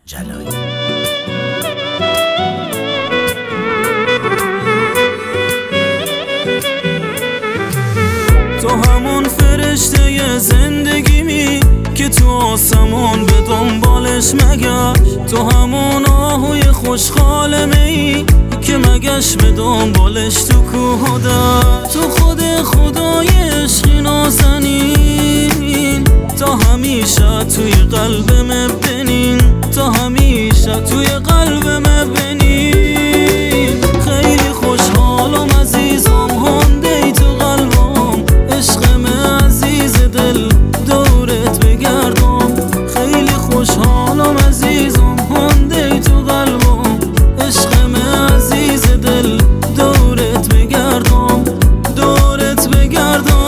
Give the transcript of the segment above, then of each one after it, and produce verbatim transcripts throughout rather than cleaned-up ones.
جلایی. تو همون فرشته زندگیمی که تو آسمون به دنبالش مگشت، تو همون آهوی خوشخالمه ای که مگش به دنبالش تو کوه و دشت. تو خود خدای عشقی نازنین، تا همیشه توی قلبم ببینین، تا همیشه توی قلبم ببینین. خیلی خوشحالم عزیزم، هنده تو قلبم، عشقم عزیز دل دورت بگردم. خیلی خوشحالم عزیزم، هنده تو قلبم، عشقم عزیز دل دورت بگردم، دورت بگردم.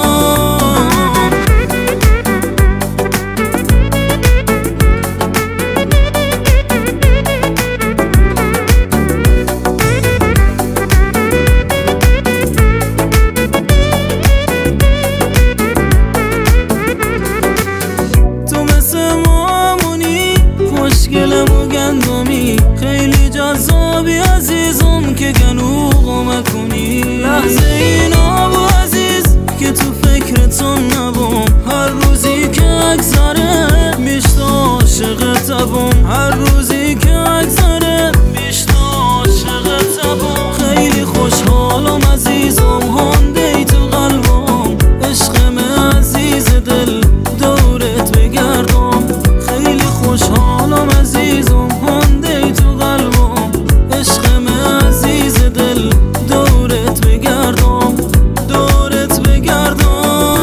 خوشگلم و گندمی خیلی جذابی عزیزم که گنوغم کنی. لحظه این آب عزیز که تو فکرتون نبام، هر روزی که اگذره بیشتر عاشق تبام، هر روزی که اگذره بیشتر عاشق تبام. خیلی خوشحالم عزیزم، هنده تو قلبم، عشقم عزیز دل دورت بگردم. خیلی خوشحالم عزیزم، هنده تو قلبم، عشقم عزیز دل دورت بگردم، دورت بگردم.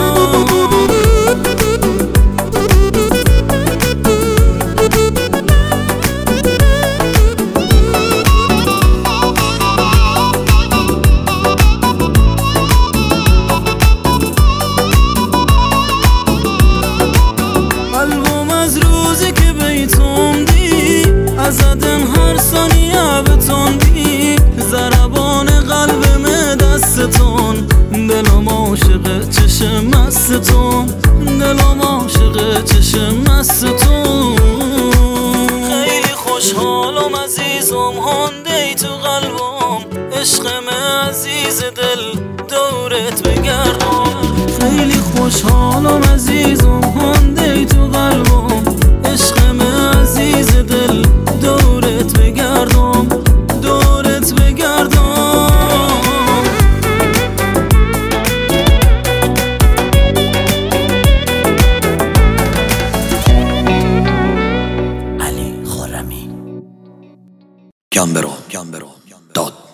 قلبم از روزی که بیتم دی، ازدن هر ثانیه بتون دی، ضربان قلبم دستتون، دلم عاشق چشم مستتون، دلم عاشق چشم مستتون. خیلی خوشحالم عزیزم، هنده تو قلبم، عشقم عزیز دل دورت بگردم. خیلی خوشحالم عزیزم، هنده تو قلبم، عشقم عزیز دل دورت بگردم، دورت بگردم. علی خرمی. گم برو گم برو داد